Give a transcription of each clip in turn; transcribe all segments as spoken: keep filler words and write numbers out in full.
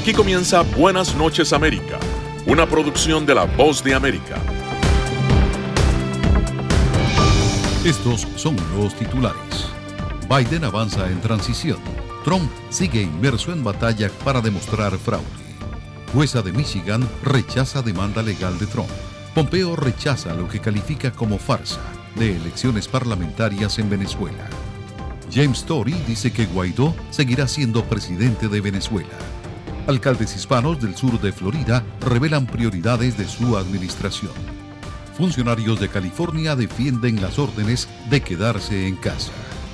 Aquí comienza Buenas noches América, una producción de La Voz de América. Estos son los titulares. Biden avanza en transición. Trump sigue inmerso en batalla para demostrar fraude. Jueza de Michigan rechaza demanda legal de Trump. Pompeo rechaza lo que califica como farsa de elecciones parlamentarias en Venezuela. James Tory dice que Guaidó seguirá siendo presidente de Venezuela. Alcaldes hispanos del sur de Florida revelan prioridades de su administración. Funcionarios de California defienden las órdenes de quedarse en casa.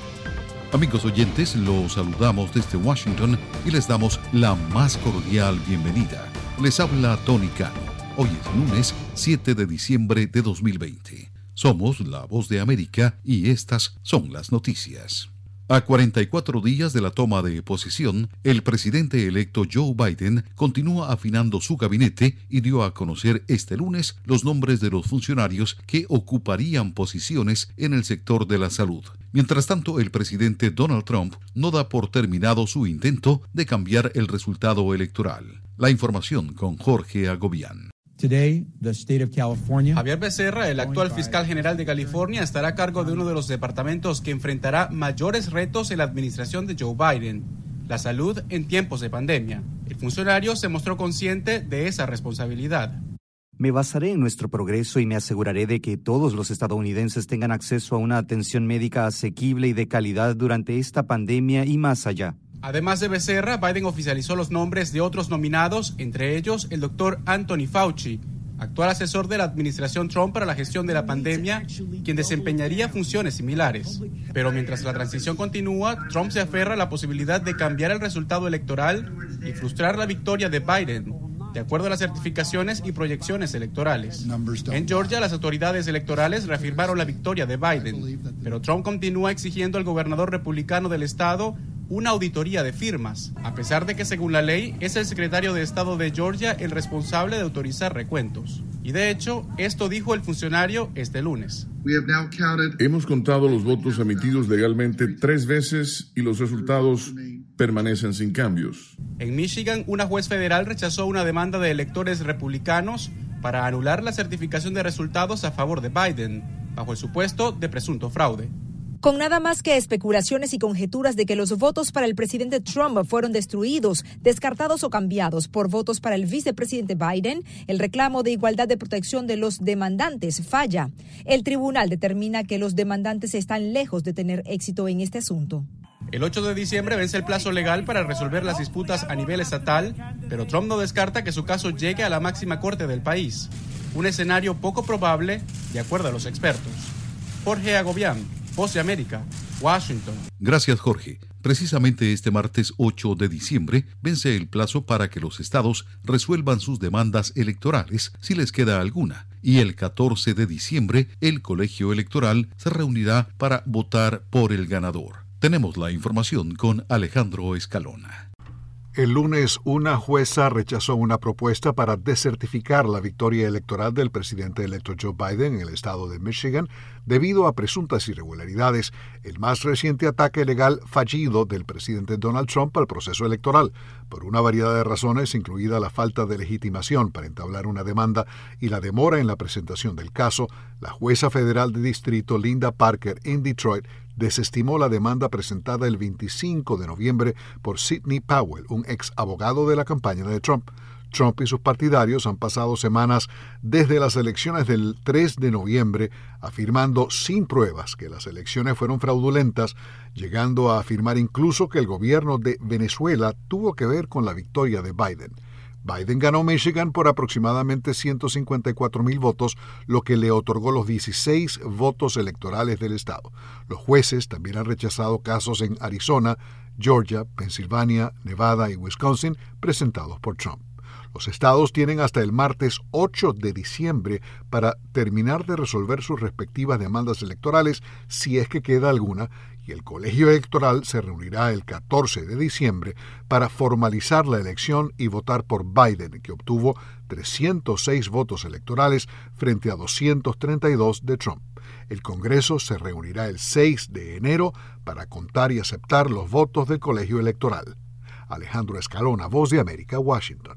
Amigos oyentes, los saludamos desde Washington y les damos la más cordial bienvenida. Les habla Tony Cano. Hoy es lunes siete de diciembre de dos mil veinte. Somos La Voz de América y estas son las noticias. A cuarenta y cuatro días de la toma de posesión, el presidente electo Joe Biden continúa afinando su gabinete y dio a conocer este lunes los nombres de los funcionarios que ocuparían posiciones en el sector de la salud. Mientras tanto, el presidente Donald Trump no da por terminado su intento de cambiar el resultado electoral. La información con Jorge Agobián. Today, the state of California. Javier Becerra, el actual fiscal general de California, estará a cargo de uno de los departamentos que enfrentará mayores retos en la administración de Joe Biden, la salud en tiempos de pandemia. El funcionario se mostró consciente de esa responsabilidad. Me basaré en nuestro progreso y me aseguraré de que todos los estadounidenses tengan acceso a una atención médica asequible y de calidad durante esta pandemia y más allá. Además de Becerra, Biden oficializó los nombres de otros nominados, entre ellos el doctor Anthony Fauci, actual asesor de la administración Trump para la gestión de la pandemia, quien desempeñaría funciones similares. Pero mientras la transición continúa, Trump se aferra a la posibilidad de cambiar el resultado electoral y frustrar la victoria de Biden, de acuerdo a las certificaciones y proyecciones electorales. En Georgia, las autoridades electorales reafirmaron la victoria de Biden, pero Trump continúa exigiendo al gobernador republicano del estado una auditoría de firmas, a pesar de que según la ley es el secretario de Estado de Georgia el responsable de autorizar recuentos. Y de hecho, esto dijo el funcionario este lunes. Hemos contado los votos emitidos legalmente tres veces y los resultados permanecen sin cambios. En Michigan, una juez federal rechazó una demanda de electores republicanos para anular la certificación de resultados a favor de Biden, bajo el supuesto de presunto fraude. Con nada más que especulaciones y conjeturas de que los votos para el presidente Trump fueron destruidos, descartados o cambiados por votos para el vicepresidente Biden, el reclamo de igualdad de protección de los demandantes falla. El tribunal determina que los demandantes están lejos de tener éxito en este asunto. El ocho de diciembre vence el plazo legal para resolver las disputas a nivel estatal, pero Trump no descarta que su caso llegue a la máxima corte del país. Un escenario poco probable, de acuerdo a los expertos. Jorge Agobián, Voz de América, Washington. Gracias, Jorge. Precisamente este martes ocho de diciembre vence el plazo para que los estados resuelvan sus demandas electorales, si les queda alguna. Y el catorce de diciembre, el colegio electoral se reunirá para votar por el ganador. Tenemos la información con Alejandro Escalona. El lunes, una jueza rechazó una propuesta para desertificar la victoria electoral del presidente electo Joe Biden en el estado de Michigan debido a presuntas irregularidades, el más reciente ataque legal fallido del presidente Donald Trump al proceso electoral, por una variedad de razones, incluida la falta de legitimación para entablar una demanda y la demora en la presentación del caso. La jueza federal de distrito Linda Parker en Detroit desestimó la demanda presentada el veinticinco de noviembre por Sidney Powell, un ex abogado de la campaña de Trump. Trump y sus partidarios han pasado semanas desde las elecciones del tres de noviembre afirmando sin pruebas que las elecciones fueron fraudulentas, llegando a afirmar incluso que el gobierno de Venezuela tuvo que ver con la victoria de Biden. Biden ganó Michigan por aproximadamente ciento cincuenta y cuatro mil votos, lo que le otorgó los dieciséis votos electorales del estado. Los jueces también han rechazado casos en Arizona, Georgia, Pensilvania, Nevada y Wisconsin presentados por Trump. Los estados tienen hasta el martes ocho de diciembre para terminar de resolver sus respectivas demandas electorales, si es que queda alguna, y el colegio electoral se reunirá el catorce de diciembre para formalizar la elección y votar por Biden, que obtuvo trescientos seis votos electorales frente a doscientos treinta y dos de Trump. El Congreso se reunirá el seis de enero para contar y aceptar los votos del colegio electoral. Alejandro Escalona, Voz de América, Washington.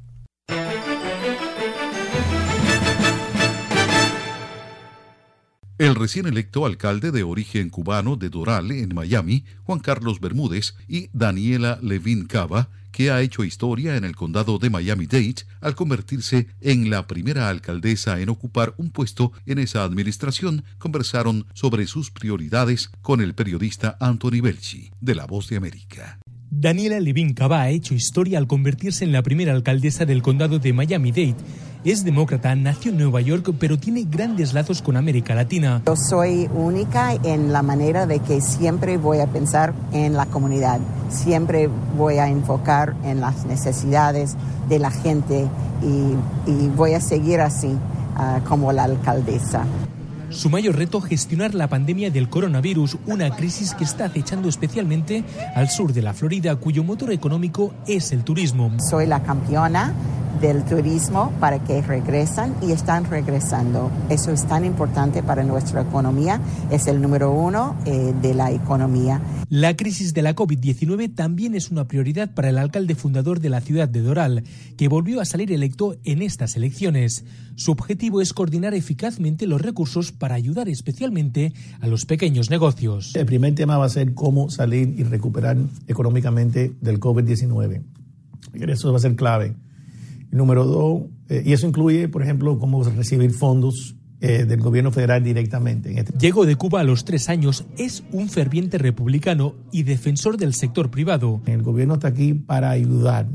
El recién electo alcalde de origen cubano de Doral, en Miami, Juan Carlos Bermúdez, y Daniela Levin Cava, que ha hecho historia en el condado de Miami-Dade al convertirse en la primera alcaldesa en ocupar un puesto en esa administración, conversaron sobre sus prioridades con el periodista Anthony Belchi, de La Voz de América. Daniela Levin Cava ha hecho historia al convertirse en la primera alcaldesa del condado de Miami-Dade. Es demócrata, nació en Nueva York, pero tiene grandes lazos con América Latina. Yo soy única en la manera de que siempre voy a pensar en la comunidad, siempre voy a enfocar en las necesidades de la gente y, y voy a seguir así uh, como la alcaldesa. Su mayor reto, gestionar la pandemia del coronavirus, una crisis que está acechando especialmente al sur de la Florida, cuyo motor económico es el turismo. Soy la campeona del turismo para que regresan y están regresando. Eso es tan importante para nuestra economía, es el número uno eh, de la economía. La crisis de la COVID diecinueve también es una prioridad para el alcalde fundador de la ciudad de Doral, que volvió a salir electo en estas elecciones. Su objetivo es coordinar eficazmente los recursos para ayudar especialmente a los pequeños negocios. El primer tema va a ser cómo salir y recuperar económicamente del COVID diecinueve. Eso va a ser clave. Número dos, eh, y eso incluye, por ejemplo, cómo recibir fondos eh, del gobierno federal directamente. En este... Llegó de Cuba a los tres años, es un ferviente republicano y defensor del sector privado. El gobierno está aquí para ayudar,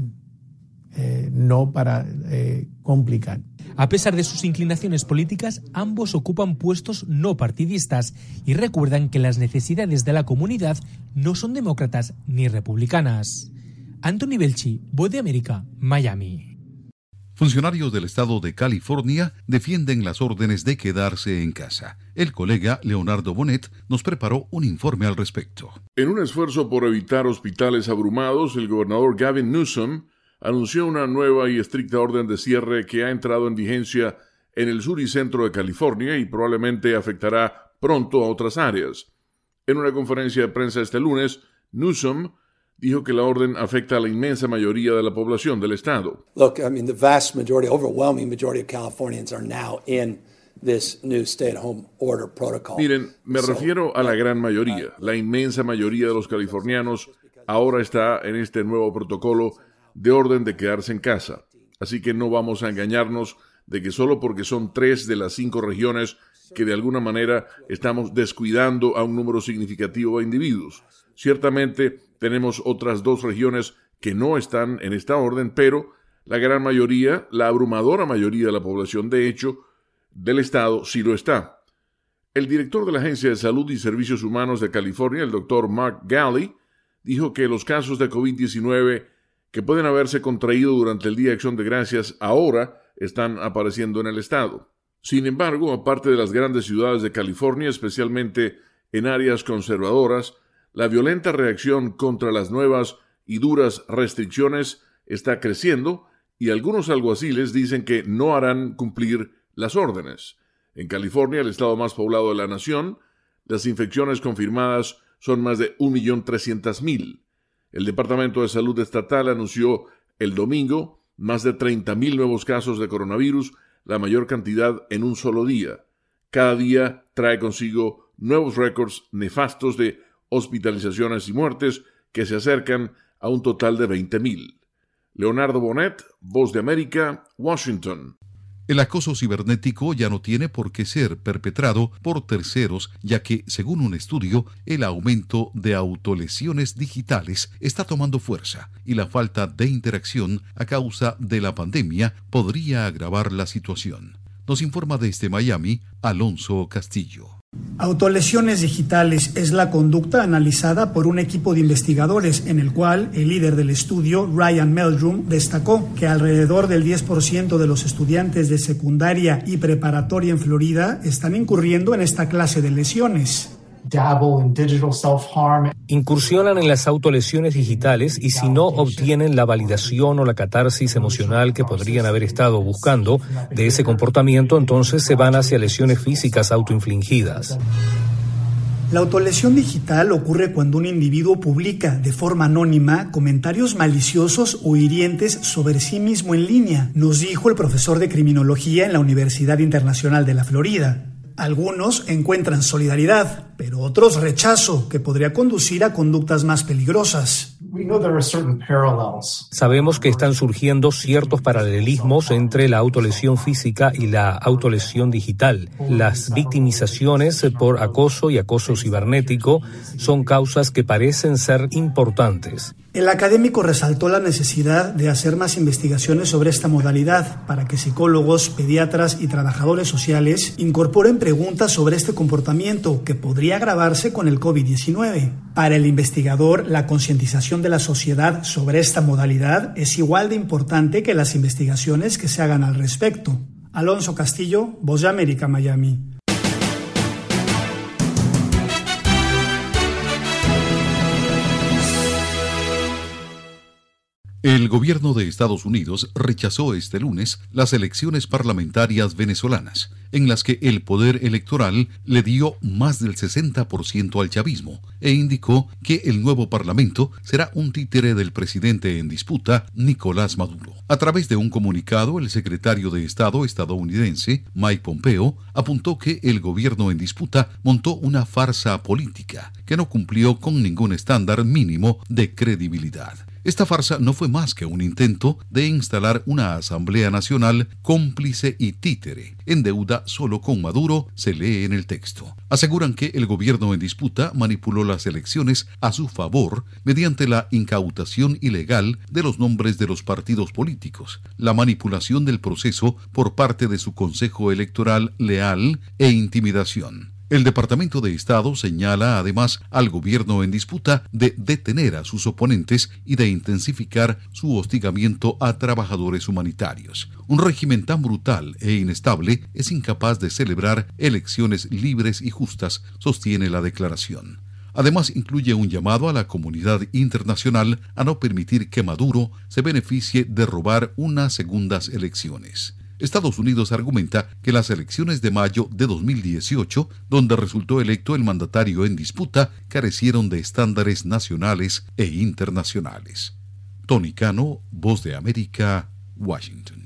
eh, no para eh, complicar. A pesar de sus inclinaciones políticas, ambos ocupan puestos no partidistas y recuerdan que las necesidades de la comunidad no son demócratas ni republicanas. Anthony Belchi, Voz de América, Miami. Funcionarios del estado de California defienden las órdenes de quedarse en casa. El colega Leonardo Bonet nos preparó un informe al respecto. En un esfuerzo por evitar hospitales abrumados, el gobernador Gavin Newsom anunció una nueva y estricta orden de cierre que ha entrado en vigencia en el sur y centro de California y probablemente afectará pronto a otras áreas. En una conferencia de prensa este lunes, Newsom dijo que la orden afecta a la inmensa mayoría de la población del estado. Look, I mean, the vast majority, overwhelming majority of Californians are now in this new stay-at-home order protocol. Miren, me so, refiero a la gran mayoría. La inmensa mayoría de los californianos ahora está en este nuevo protocolo de orden de quedarse en casa. Así que no vamos a engañarnos de que solo porque son tres de las cinco regiones que de alguna manera estamos descuidando a un número significativo de individuos. Ciertamente tenemos otras dos regiones que no están en esta orden, pero la gran mayoría, la abrumadora mayoría de la población, de hecho, del estado sí lo está. El director de la Agencia de Salud y Servicios Humanos de California, el doctor Mark Ghaly, dijo que los casos de COVID diecinueve que pueden haberse contraído durante el Día de Acción de Gracias ahora están apareciendo en el estado. Sin embargo, aparte de las grandes ciudades de California, especialmente en áreas conservadoras, la violenta reacción contra las nuevas y duras restricciones está creciendo y algunos alguaciles dicen que no harán cumplir las órdenes. En California, el estado más poblado de la nación, las infecciones confirmadas son más de un millón trescientos mil. El Departamento de Salud Estatal anunció el domingo más de treinta mil nuevos casos de coronavirus, la mayor cantidad en un solo día. Cada día trae consigo nuevos récords nefastos de hospitalizaciones y muertes que se acercan a un total de veinte mil. Leonardo Bonet, Voz de América, Washington. El acoso cibernético ya no tiene por qué ser perpetrado por terceros, ya que, según un estudio, el aumento de autolesiones digitales está tomando fuerza y la falta de interacción a causa de la pandemia podría agravar la situación. Nos informa desde Miami, Alonso Castillo. Autolesiones digitales es la conducta analizada por un equipo de investigadores en el cual el líder del estudio, Ryan Meldrum, destacó que alrededor del diez por ciento de los estudiantes de secundaria y preparatoria en Florida están incurriendo en esta clase de lesiones. Incursionan en las autolesiones digitales y si no obtienen la validación o la catarsis emocional que podrían haber estado buscando de ese comportamiento, entonces se van hacia lesiones físicas autoinfligidas. La autolesión digital ocurre cuando un individuo publica de forma anónima comentarios maliciosos o hirientes sobre sí mismo en línea, nos dijo el profesor de criminología en la Universidad Internacional de la Florida. Algunos encuentran solidaridad, pero otros rechazo, que podría conducir a conductas más peligrosas. Sabemos que están surgiendo ciertos paralelismos entre la autolesión física y la autolesión digital. Las victimizaciones por acoso y acoso cibernético son causas que parecen ser importantes. El académico resaltó la necesidad de hacer más investigaciones sobre esta modalidad para que psicólogos, pediatras y trabajadores sociales incorporen preguntas sobre este comportamiento que podría agravarse con el covid diecinueve. Para el investigador, la concientización de la sociedad sobre esta modalidad es igual de importante que las investigaciones que se hagan al respecto. Alonso Castillo, Voz de América, Miami. El gobierno de Estados Unidos rechazó este lunes las elecciones parlamentarias venezolanas, en las que el poder electoral le dio más del sesenta por ciento al chavismo, e indicó que el nuevo parlamento será un títere del presidente en disputa, Nicolás Maduro. A través de un comunicado, el secretario de Estado estadounidense, Mike Pompeo, apuntó que el gobierno en disputa montó una farsa política que no cumplió con ningún estándar mínimo de credibilidad. Esta farsa no fue más que un intento de instalar una Asamblea Nacional cómplice y títere, en deuda solo con Maduro, se lee en el texto. Aseguran que el gobierno en disputa manipuló las elecciones a su favor mediante la incautación ilegal de los nombres de los partidos políticos, la manipulación del proceso por parte de su Consejo Electoral leal e intimidación. El Departamento de Estado señala además al gobierno en disputa de detener a sus oponentes y de intensificar su hostigamiento a trabajadores humanitarios. Un régimen tan brutal e inestable es incapaz de celebrar elecciones libres y justas, sostiene la declaración. Además, incluye un llamado a la comunidad internacional a no permitir que Maduro se beneficie de robar unas segundas elecciones. Estados Unidos argumenta que las elecciones de mayo de dos mil dieciocho, donde resultó electo el mandatario en disputa, carecieron de estándares nacionales e internacionales. Tony Cano, Voz de América, Washington.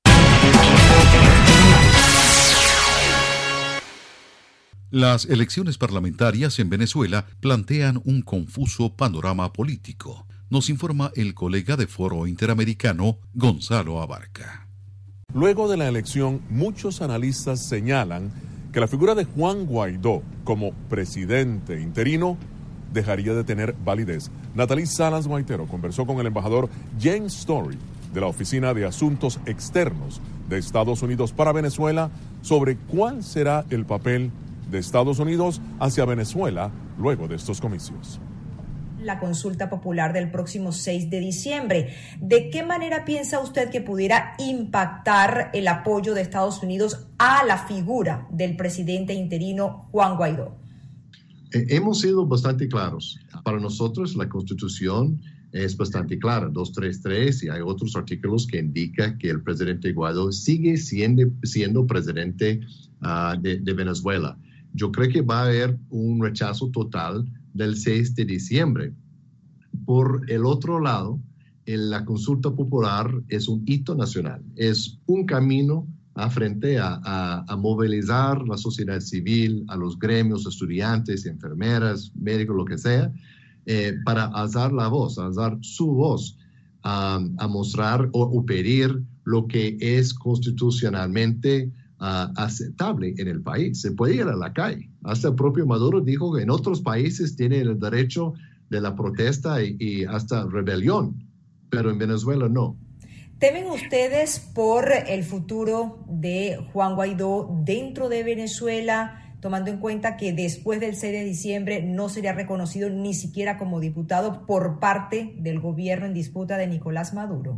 Las elecciones parlamentarias en Venezuela plantean un confuso panorama político, nos informa el colega de Foro Interamericano, Gonzalo Abarca. Luego de la elección, muchos analistas señalan que la figura de Juan Guaidó como presidente interino dejaría de tener validez. Natalie Salas Guaitero conversó con el embajador James Story de la Oficina de Asuntos Externos de Estados Unidos para Venezuela sobre cuál será el papel de Estados Unidos hacia Venezuela luego de estos comicios. La consulta popular del próximo seis de diciembre. ¿De qué manera piensa usted que pudiera impactar el apoyo de Estados Unidos a la figura del presidente interino Juan Guaidó? Eh, hemos sido bastante claros. Para nosotros la Constitución es bastante clara, doscientos treinta y tres, y hay otros artículos que indican que el presidente Guaidó sigue siendo, siendo presidente uh, de, de Venezuela. Yo creo que va a haber un rechazo total del seis de diciembre. Por el otro lado, en la consulta popular es un hito nacional, es un camino a frente a, a, a movilizar la sociedad civil, a los gremios, estudiantes, enfermeras, médicos, lo que sea, eh, para alzar la voz, alzar su voz, um, a mostrar o, o pedir lo que es constitucionalmente Uh, aceptable en el país. Se puede ir a la calle. Hasta el propio Maduro dijo que en otros países tiene el derecho de la protesta y, y hasta rebelión, pero en Venezuela no. ¿Temen ustedes por el futuro de Juan Guaidó dentro de Venezuela, tomando en cuenta que después del seis de diciembre no sería reconocido ni siquiera como diputado por parte del gobierno en disputa de Nicolás Maduro?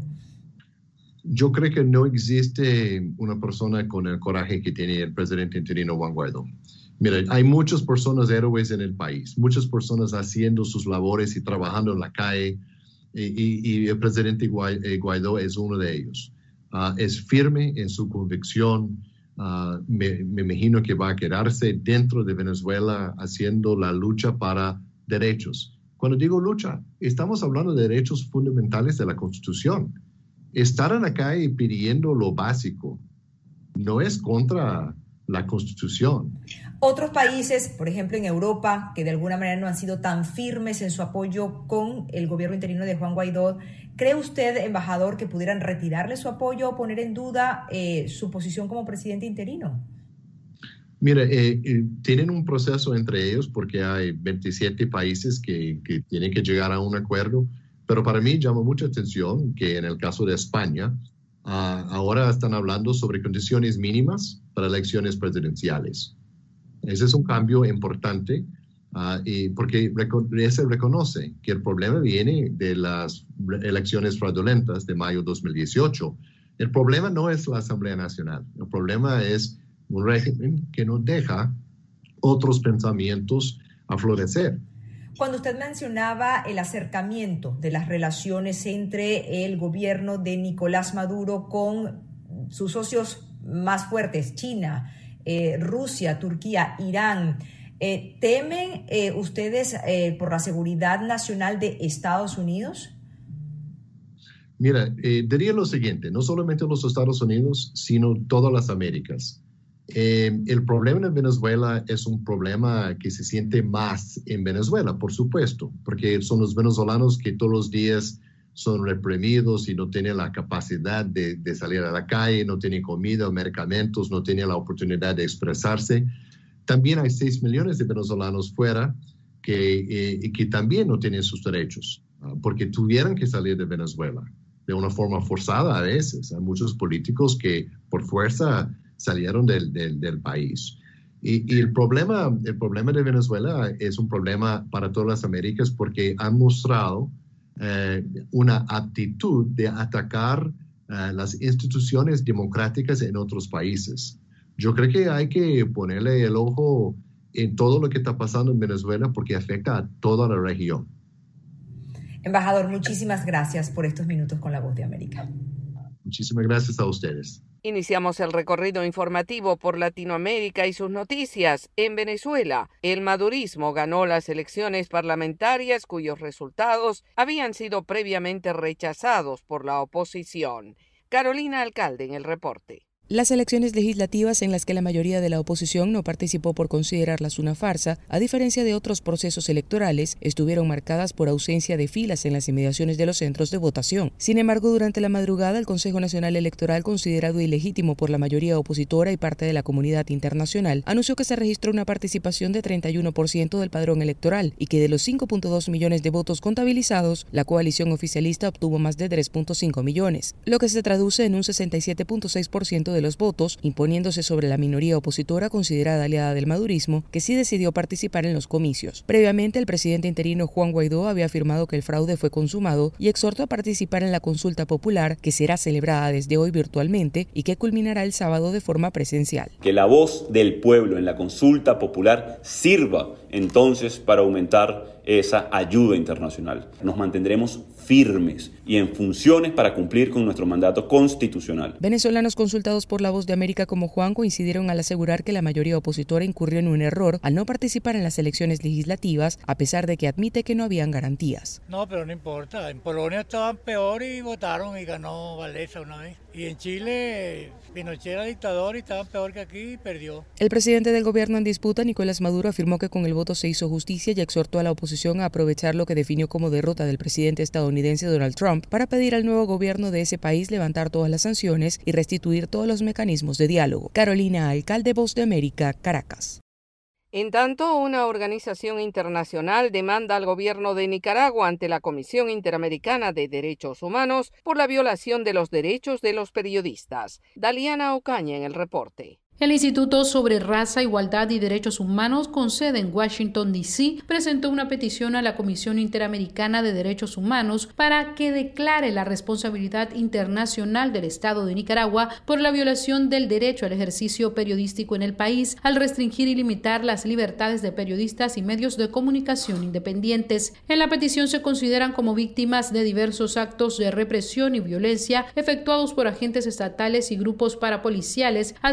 Yo creo que no existe una persona con el coraje que tiene el presidente interino Juan Guaidó. Mira, hay muchas personas héroes en el país, muchas personas haciendo sus labores y trabajando en la calle, y, y, y el presidente Guaidó es uno de ellos. Uh, es firme en su convicción, uh, me, me imagino que va a quedarse dentro de Venezuela haciendo la lucha para derechos. Cuando digo lucha, estamos hablando de derechos fundamentales de la Constitución. Estar en la calle pidiendo lo básico no es contra la Constitución. Otros países, por ejemplo en Europa, que de alguna manera no han sido tan firmes en su apoyo con el gobierno interino de Juan Guaidó, ¿cree usted, embajador, que pudieran retirarle su apoyo o poner en duda eh, su posición como presidente interino? Mira, eh, eh, tienen un proceso entre ellos porque hay veintisiete países que, que tienen que llegar a un acuerdo, pero para mí llama mucha atención que en el caso de España, uh, ahora están hablando sobre condiciones mínimas para elecciones presidenciales. Ese es un cambio importante uh, y porque se reconoce que el problema viene de las elecciones fraudulentas de mayo de dos mil dieciocho. El problema no es la Asamblea Nacional, el problema es un régimen que no deja otros pensamientos a florecer. Cuando usted mencionaba el acercamiento de las relaciones entre el gobierno de Nicolás Maduro con sus socios más fuertes, China, eh, Rusia, Turquía, Irán, eh, ¿temen eh, ustedes eh, por la seguridad nacional de Estados Unidos? Mira, eh, diría lo siguiente, no solamente los Estados Unidos, sino todas las Américas. Eh, el problema en Venezuela es un problema que se siente más en Venezuela, por supuesto, porque son los venezolanos que todos los días son reprimidos y no tienen la capacidad de, de salir a la calle, no tienen comida, medicamentos, no tienen la oportunidad de expresarse. También hay seis millones de venezolanos fuera que, eh, que también no tienen sus derechos, uh, porque tuvieron que salir de Venezuela de una forma forzada a veces. Hay muchos políticos que por fuerza salieron del, del, del país. Y, y el, problema, el problema de Venezuela es un problema para todas las Américas porque han mostrado eh, una aptitud de atacar eh, las instituciones democráticas en otros países. Yo creo que hay que ponerle el ojo en todo lo que está pasando en Venezuela porque afecta a toda la región. Embajador, muchísimas gracias por estos minutos con La Voz de América. Muchísimas gracias a ustedes. Iniciamos el recorrido informativo por Latinoamérica y sus noticias. En Venezuela, el madurismo ganó las elecciones parlamentarias cuyos resultados habían sido previamente rechazados por la oposición. Carolina Alcalde en el reporte. Las elecciones legislativas en las que la mayoría de la oposición no participó por considerarlas una farsa, a diferencia de otros procesos electorales, estuvieron marcadas por ausencia de filas en las inmediaciones de los centros de votación. Sin embargo, durante la madrugada, el Consejo Nacional Electoral, considerado ilegítimo por la mayoría opositora y parte de la comunidad internacional, anunció que se registró una participación de treinta y uno por ciento del padrón electoral y que de los cinco punto dos millones de votos contabilizados, la coalición oficialista obtuvo más de tres punto cinco millones, lo que se traduce en un sesenta y siete punto seis por ciento de los votos, imponiéndose sobre la minoría opositora considerada aliada del madurismo, que sí decidió participar en los comicios. Previamente, el presidente interino Juan Guaidó había afirmado que el fraude fue consumado y exhortó a participar en la consulta popular, que será celebrada desde hoy virtualmente y que culminará el sábado de forma presencial. Que la voz del pueblo en la consulta popular sirva entonces para aumentar esa ayuda internacional. Nos mantendremos firmes y en funciones para cumplir con nuestro mandato constitucional. Venezolanos consultados por La Voz de América como Juan coincidieron al asegurar que la mayoría opositora incurrió en un error al no participar en las elecciones legislativas, a pesar de que admite que no habían garantías. No, pero no importa. En Polonia estaban peor y votaron y ganó Wałęsa una vez. Y en Chile, Pinochet era dictador y estaban peor que aquí y perdió. El presidente del gobierno en disputa, Nicolás Maduro, afirmó que con el voto se hizo justicia y exhortó a la oposición a aprovechar lo que definió como derrota del presidente estadounidense Donald Trump para pedir al nuevo gobierno de ese país levantar todas las sanciones y restituir todos los mecanismos de diálogo. Carolina Alcalde, Voz de América, Caracas. En tanto, una organización internacional demanda al gobierno de Nicaragua ante la Comisión Interamericana de Derechos Humanos por la violación de los derechos de los periodistas. Daliana Ocaña en el reporte. El Instituto sobre Raza, Igualdad y Derechos Humanos, con sede en Washington, D C, presentó una petición a la Comisión Interamericana de Derechos Humanos para que declare la responsabilidad internacional del Estado de Nicaragua por la violación del derecho al ejercicio periodístico en el país, al restringir y limitar las libertades de periodistas y medios de comunicación independientes. En la petición se consideran como víctimas de diversos actos de represión y violencia efectuados por agentes estatales y grupos parapoliciales a directores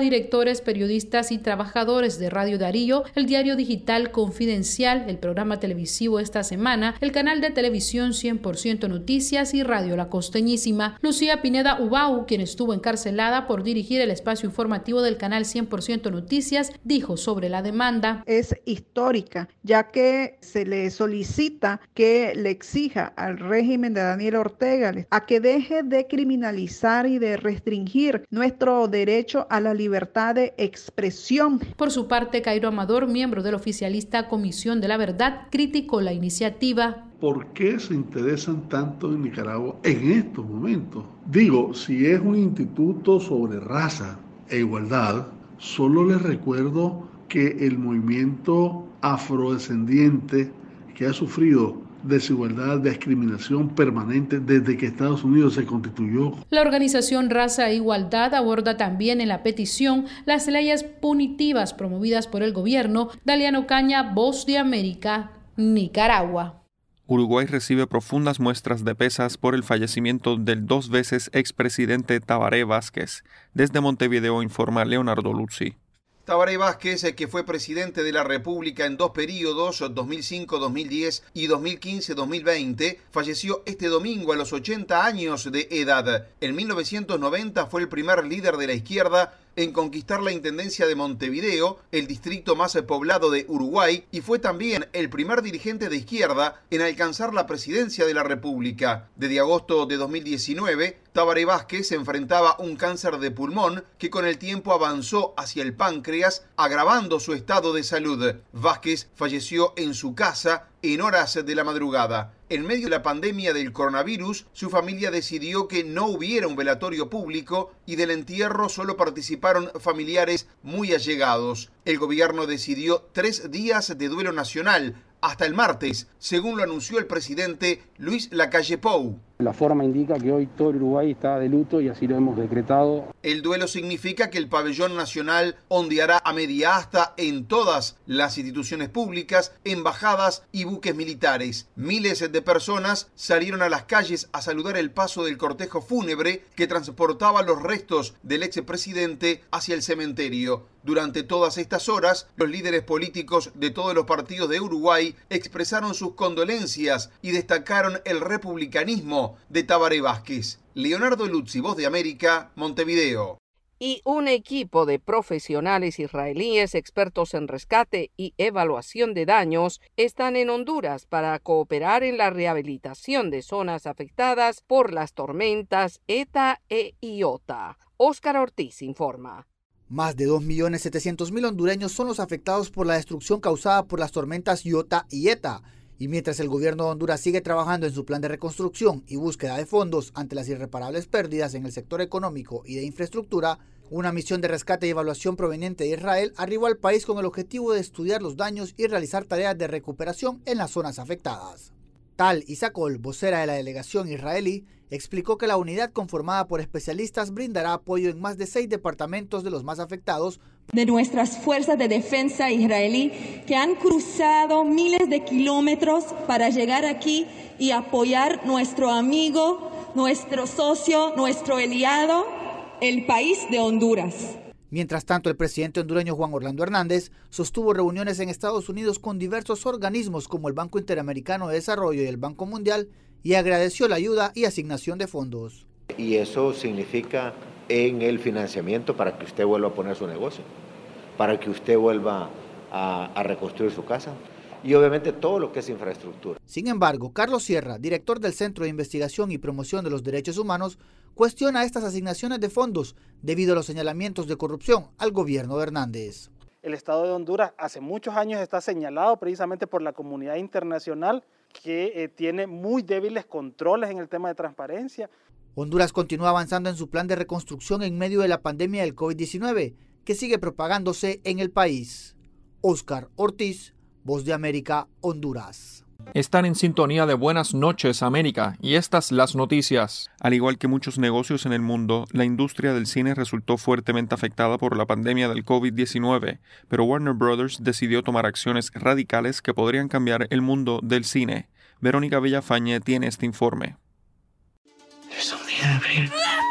escritores, periodistas y trabajadores de Radio Darío, el diario digital Confidencial, el programa televisivo Esta Semana, el canal de televisión cien por ciento Noticias y Radio La Costeñísima. Lucía Pineda Ubau, quien estuvo encarcelada por dirigir el espacio informativo del canal cien por ciento Noticias, dijo sobre la demanda. Es histórica, ya que se le solicita que le exija al régimen de Daniel Ortega a que deje de criminalizar y de restringir nuestro derecho a la libertad de expresión. Por su parte, Cairo Amador, miembro del oficialista Comisión de la Verdad, criticó la iniciativa. ¿Por qué se interesan tanto en Nicaragua en estos momentos? Digo, si es un instituto sobre raza e igualdad, solo les recuerdo que el movimiento afrodescendiente que ha sufrido desigualdad, discriminación permanente desde que Estados Unidos se constituyó. La organización Raza e Igualdad aborda también en la petición las leyes punitivas promovidas por el gobierno. Daliano Caña, Voz de América, Nicaragua. Uruguay recibe profundas muestras de pesas por el fallecimiento del dos veces expresidente Tabaré Vázquez. Desde Montevideo informa Leonardo Luzzi. Tabaré Vázquez, que fue presidente de la República en dos periodos, dos mil cinco a dos mil diez y dos mil quince a dos mil veinte, falleció este domingo a los ochenta años de edad. En mil novecientos noventa fue el primer líder de la izquierda en conquistar la intendencia de Montevideo, el distrito más poblado de Uruguay, y fue también el primer dirigente de izquierda en alcanzar la presidencia de la República. Desde agosto de dos mil diecinueve, Tabaré Vázquez enfrentaba un cáncer de pulmón que con el tiempo avanzó hacia el páncreas, agravando su estado de salud. Vázquez falleció en su casa en horas de la madrugada. En medio de la pandemia del coronavirus, su familia decidió que no hubiera un velatorio público y del entierro solo participaron familiares muy allegados. El gobierno decidió tres días de duelo nacional, hasta el martes, según lo anunció el presidente Luis Lacalle Pou. La forma indica que hoy todo el Uruguay está de luto y así lo hemos decretado. El duelo significa que el pabellón nacional ondeará a media asta en todas las instituciones públicas, embajadas y buques militares. Miles de personas salieron a las calles a saludar el paso del cortejo fúnebre que transportaba los restos del expresidente hacia el cementerio. Durante todas estas horas, los líderes políticos de todos los partidos de Uruguay expresaron sus condolencias y destacaron el republicanismo de Tabaré Vázquez. Leonardo Luzzi, Voz de América, Montevideo. Y un equipo de profesionales israelíes expertos en rescate y evaluación de daños están en Honduras para cooperar en la rehabilitación de zonas afectadas por las tormentas Eta e Iota. Óscar Ortiz informa. Más de dos millones setecientos mil hondureños son los afectados por la destrucción causada por las tormentas Iota y Eta. Y mientras el gobierno de Honduras sigue trabajando en su plan de reconstrucción y búsqueda de fondos ante las irreparables pérdidas en el sector económico y de infraestructura, una misión de rescate y evaluación proveniente de Israel arribó al país con el objetivo de estudiar los daños y realizar tareas de recuperación en las zonas afectadas. Tal Isacol, vocera de la delegación israelí, explicó que la unidad conformada por especialistas brindará apoyo en más de seis departamentos de los más afectados de nuestras fuerzas de defensa israelí que han cruzado miles de kilómetros para llegar aquí y apoyar nuestro amigo, nuestro socio, nuestro aliado, el país de Honduras. Mientras tanto, el presidente hondureño Juan Orlando Hernández sostuvo reuniones en Estados Unidos con diversos organismos como el Banco Interamericano de Desarrollo y el Banco Mundial y agradeció la ayuda y asignación de fondos. Y eso significa en el financiamiento para que usted vuelva a poner su negocio, para que usted vuelva a, a reconstruir su casa y obviamente todo lo que es infraestructura. Sin embargo, Carlos Sierra, director del Centro de Investigación y Promoción de los Derechos Humanos, cuestiona estas asignaciones de fondos debido a los señalamientos de corrupción al gobierno de Hernández. El Estado de Honduras hace muchos años está señalado precisamente por la comunidad internacional que eh, tiene muy débiles controles en el tema de transparencia. Honduras continúa avanzando en su plan de reconstrucción en medio de la pandemia del COVID diecinueve, que sigue propagándose en el país. Óscar Ortiz, Voz de América, Honduras. Están en sintonía de Buenas Noches América y estas las noticias. Al igual que muchos negocios en el mundo, la industria del cine resultó fuertemente afectada por la pandemia del COVID diecinueve, pero Warner Brothers decidió tomar acciones radicales que podrían cambiar el mundo del cine. Verónica Villafañe tiene este informe.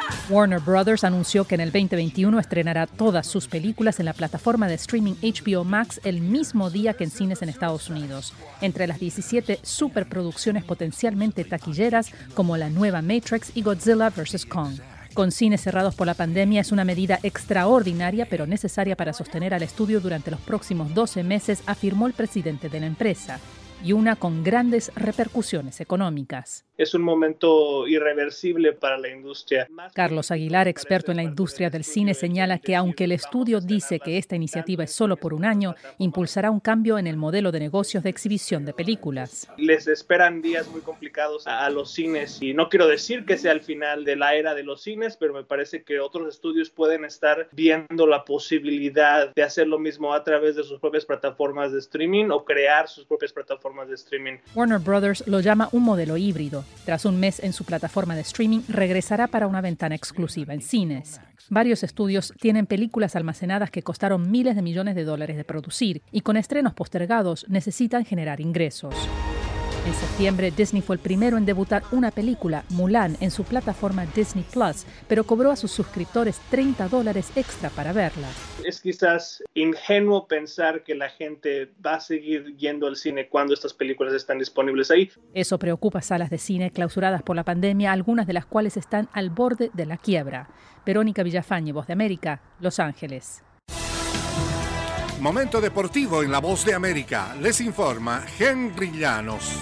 Warner Brothers anunció que en el veinte veintiuno estrenará todas sus películas en la plataforma de streaming H B O Max el mismo día que en cines en Estados Unidos. Entre las diecisiete superproducciones potencialmente taquilleras como la nueva Matrix y Godzilla versus. Kong. Con cines cerrados por la pandemia es una medida extraordinaria pero necesaria para sostener al estudio durante los próximos doce meses, afirmó el presidente de la empresa, y una con grandes repercusiones económicas. Es un momento irreversible para la industria. Carlos Aguilar, experto en la industria del cine, señala que aunque el estudio dice que esta iniciativa es solo por un año, impulsará un cambio en el modelo de negocios de exhibición de películas. Les esperan días muy complicados a los cines y no quiero decir que sea el final de la era de los cines, pero me parece que otros estudios pueden estar viendo la posibilidad de hacer lo mismo a través de sus propias plataformas de streaming o crear sus propias plataformas de streaming. Warner Brothers lo llama un modelo híbrido. Tras un mes en su plataforma de streaming, regresará para una ventana exclusiva en cines. Varios estudios tienen películas almacenadas que costaron miles de millones de dólares de producir y con estrenos postergados necesitan generar ingresos. En septiembre, Disney fue el primero en debutar una película, Mulan, en su plataforma Disney Plus, pero cobró a sus suscriptores treinta dólares extra para verla. Es quizás ingenuo pensar que la gente va a seguir yendo al cine cuando estas películas están disponibles ahí. Eso preocupa salas de cine clausuradas por la pandemia, algunas de las cuales están al borde de la quiebra. Verónica Villafañe, Voz de América, Los Ángeles. Momento deportivo en La Voz de América. Les informa Henry Llanos.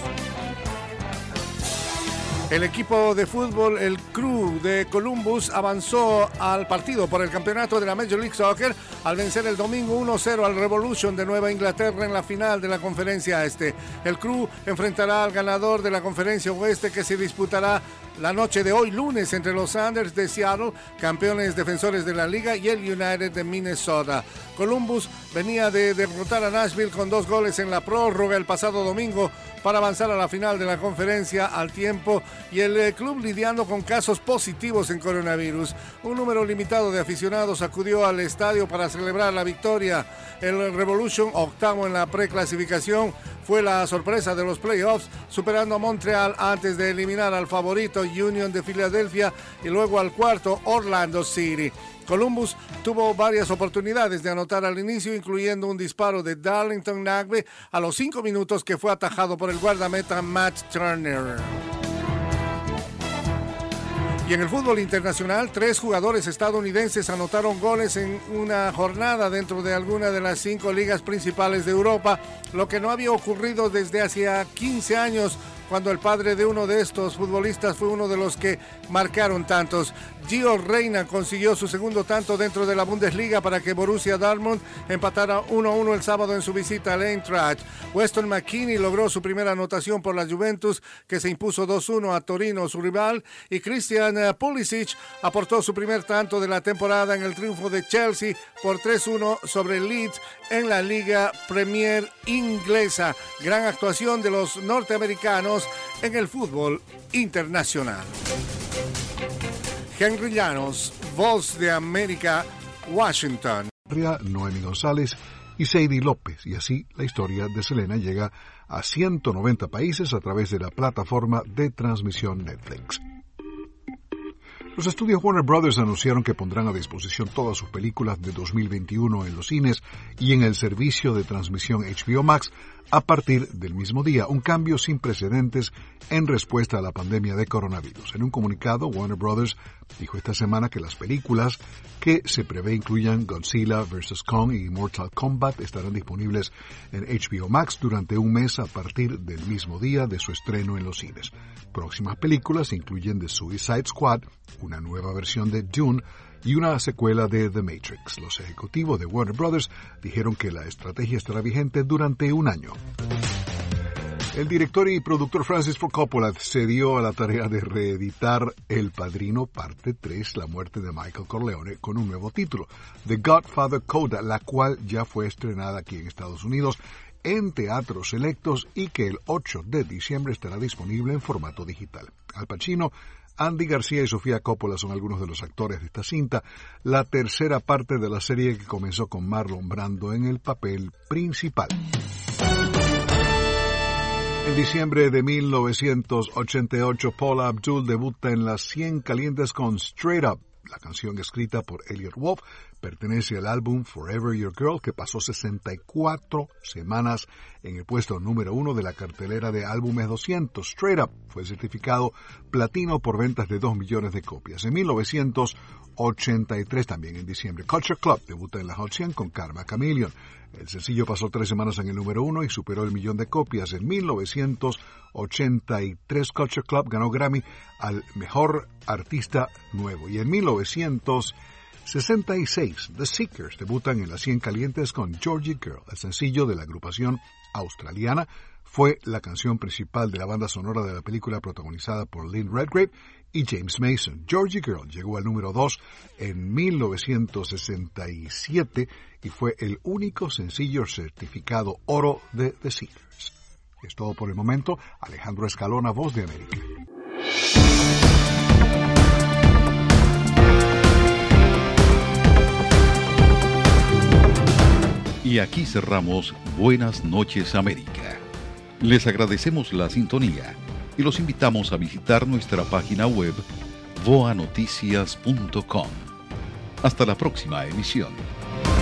El equipo de fútbol, el Crew de Columbus, avanzó al partido por el campeonato de la Major League Soccer al vencer el domingo uno cero al Revolution de Nueva Inglaterra en la final de la Conferencia Este. El Crew enfrentará al ganador de la Conferencia Oeste, que se disputará la noche de hoy, lunes, entre los Sounders de Seattle, campeones defensores de la liga, y el United de Minnesota. Columbus venía de derrotar a Nashville con dos goles en la prórroga el pasado domingo para avanzar a la final de la conferencia al tiempo, y el eh, club lidiando con casos positivos en coronavirus. Un número limitado de aficionados acudió al estadio para celebrar la victoria. El Revolution, octavo en la preclasificación, fue la sorpresa de los playoffs, superando a Montreal antes de eliminar al favorito Union de Filadelfia y luego al cuarto Orlando City. Columbus tuvo varias oportunidades de anotar al inicio, incluyendo un disparo de Darlington Nagbe a los cinco minutos que fue atajado por el guardameta Matt Turner. Y en el fútbol internacional, tres jugadores estadounidenses anotaron goles en una jornada dentro de alguna de las cinco ligas principales de Europa, lo que no había ocurrido desde hacía quince años, cuando el padre de uno de estos futbolistas fue uno de los que marcaron tantos. Gio Reyna consiguió su segundo tanto dentro de la Bundesliga para que Borussia Dortmund empatara uno a uno el sábado en su visita al Eintracht. Weston McKennie logró su primera anotación por la Juventus, que se impuso dos uno a Torino, su rival, y Christian Pulisic aportó su primer tanto de la temporada en el triunfo de Chelsea por tres uno sobre Leeds en la Liga Premier inglesa. Gran actuación de los norteamericanos en el fútbol internacional. Henry Llanos, Voz de América, Washington. Noemi González y Sadie López, y así la historia de Selena llega a ciento noventa países a través de la plataforma de transmisión Netflix. Los estudios Warner Brothers anunciaron que pondrán a disposición todas sus películas de dos mil veintiuno en los cines y en el servicio de transmisión H B O Max a partir del mismo día, un cambio sin precedentes en respuesta a la pandemia de coronavirus. En un comunicado, Warner Brothers dijo esta semana que las películas que se prevé incluyan Godzilla versus. Kong y Mortal Kombat estarán disponibles en H B O Max durante un mes a partir del mismo día de su estreno en los cines. Próximas películas incluyen The Suicide Squad, una nueva versión de Dune y una secuela de The Matrix. Los ejecutivos de Warner Brothers dijeron que la estrategia estará vigente durante un año. El director y productor Francis Ford Coppola se dio a la tarea de reeditar El Padrino Parte tres, la muerte de Michael Corleone, con un nuevo título, The Godfather Coda, la cual ya fue estrenada aquí en Estados Unidos en teatros selectos y que el ocho de diciembre estará disponible en formato digital. Al Pacino, Andy García y Sofía Coppola son algunos de los actores de esta cinta, la tercera parte de la serie que comenzó con Marlon Brando en el papel principal. En diciembre de mil novecientos ochenta y ocho, Paula Abdul debuta en las cien calientes con Straight Up. La canción, escrita por Elliot Wolf, pertenece al álbum Forever Your Girl, que pasó sesenta y cuatro semanas en el puesto número uno de la cartelera de álbumes doscientos. Straight Up fue certificado platino por ventas de dos millones de copias. En mil novecientos ochenta y tres, también en diciembre, Culture Club debuta en la Hot cien con Karma Chameleon. El sencillo pasó tres semanas en el número uno y superó el millón de copias. En mil novecientos ochenta y tres, Culture Club ganó Grammy al mejor artista nuevo. Y en mil novecientos sesenta y seis, The Seekers debutan en las cien calientes con Georgie Girl. El sencillo de la agrupación australiana fue la canción principal de la banda sonora de la película protagonizada por Lynn Redgrave y James Mason. Georgie Girl llegó al número dos en mil novecientos sesenta y siete y fue el único sencillo certificado oro de The Seekers. Es todo por el momento. Alejandro Escalona, Voz de América. Y aquí cerramos Buenas noches América. Les agradecemos la sintonía y los invitamos a visitar nuestra página web voa noticias punto com. Hasta la próxima emisión.